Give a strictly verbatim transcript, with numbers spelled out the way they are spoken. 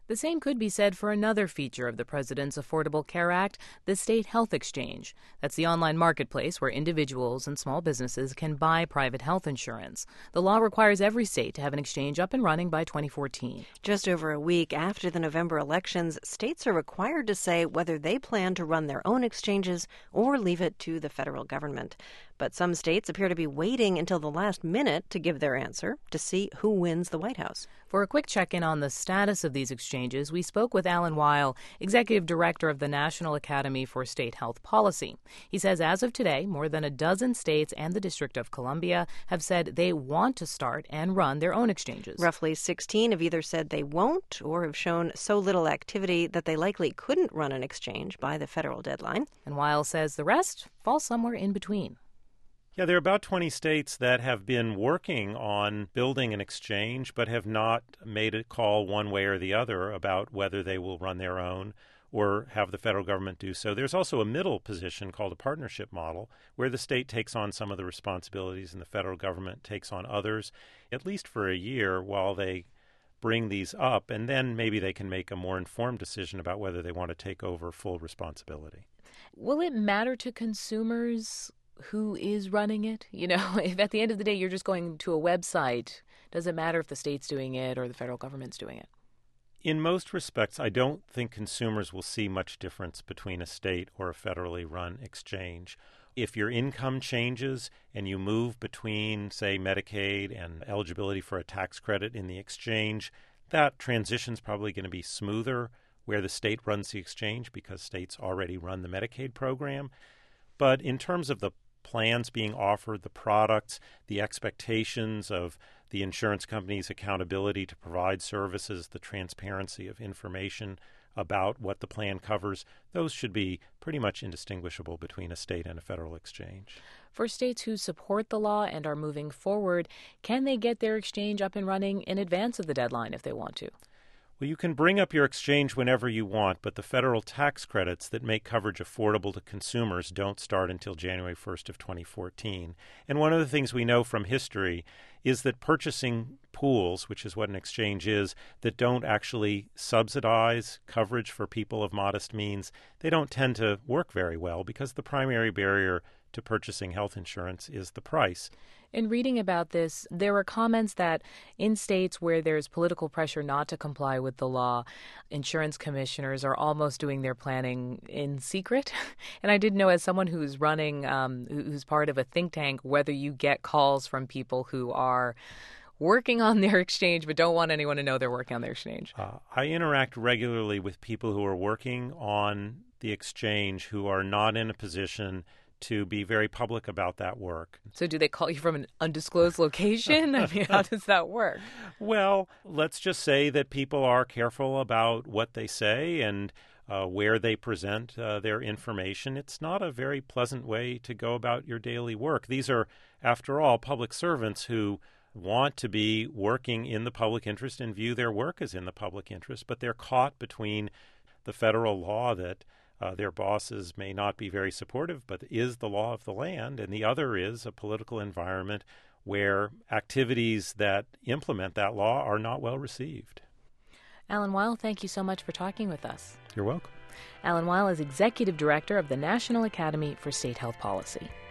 The same could be said for another feature of the president's Affordable Care Act, the State Health Exchange. That's the online marketplace where individuals and small businesses can buy private health insurance. The law requires every state to have an exchange up and running by twenty fourteen. Just over a week after the November elections, states are required to say whether they plan to run their own exchanges or leave it to the federal government. But some states appear to be waiting until the last minute to give their answer to see who wins the White House. For a quick check-in on the status of these exchanges, we spoke with Alan Weil, Executive Director of the National Academy for State Health Policy. He says as of today, more than a dozen states and the District of Columbia have said they want to start and run their own exchanges. Roughly sixteen have either said they won't or have shown so little activity that they likely couldn't run an exchange by the federal deadline. And Weil says the rest fall somewhere in between. Yeah, there are about twenty states that have been working on building an exchange but have not made a call one way or the other about whether they will run their own or have the federal government do so. There's also a middle position called a partnership model where the state takes on some of the responsibilities and the federal government takes on others, at least for a year while they bring these up, and then maybe they can make a more informed decision about whether they want to take over full responsibility. Will it matter to consumers who is running it? You know, if at the end of the day you're just going to a website, does it matter if the state's doing it or the federal government's doing it? In most respects, I don't think consumers will see much difference between a state or a federally run exchange. If your income changes and you move between, say, Medicaid and eligibility for a tax credit in the exchange, that transition's probably going to be smoother where the state runs the exchange because states already run the Medicaid program. But in terms of the plans being offered, the products, the expectations of the insurance company's accountability to provide services, the transparency of information about what the plan covers, those should be pretty much indistinguishable between a state and a federal exchange. For states who support the law and are moving forward, can they get their exchange up and running in advance of the deadline if they want to? Well, you can bring up your exchange whenever you want, but the federal tax credits that make coverage affordable to consumers don't start until January first of twenty fourteen. And one of the things we know from history is that purchasing pools, which is what an exchange is, that don't actually subsidize coverage for people of modest means, they don't tend to work very well because the primary barrier to purchasing health insurance is the price. In reading about this, there were comments that in states where there's political pressure not to comply with the law, insurance commissioners are almost doing their planning in secret. And I didn't know, as someone who's running, um, who's part of a think tank, whether you get calls from people who are working on their exchange but don't want anyone to know they're working on their exchange. Uh, I interact regularly with people who are working on the exchange who are not in a position to be very public about that work. So do they call you from an undisclosed location? I mean, how does that work? Well, let's just say that people are careful about what they say and uh, where they present uh, their information. It's not a very pleasant way to go about your daily work. These are, after all, public servants who want to be working in the public interest and view their work as in the public interest, but they're caught between the federal law that Uh, their bosses may not be very supportive, but is the law of the land, and the other is a political environment where activities that implement that law are not well received. Alan Weil, thank you so much for talking with us. You're welcome. Alan Weil is Executive Director of the National Academy for State Health Policy.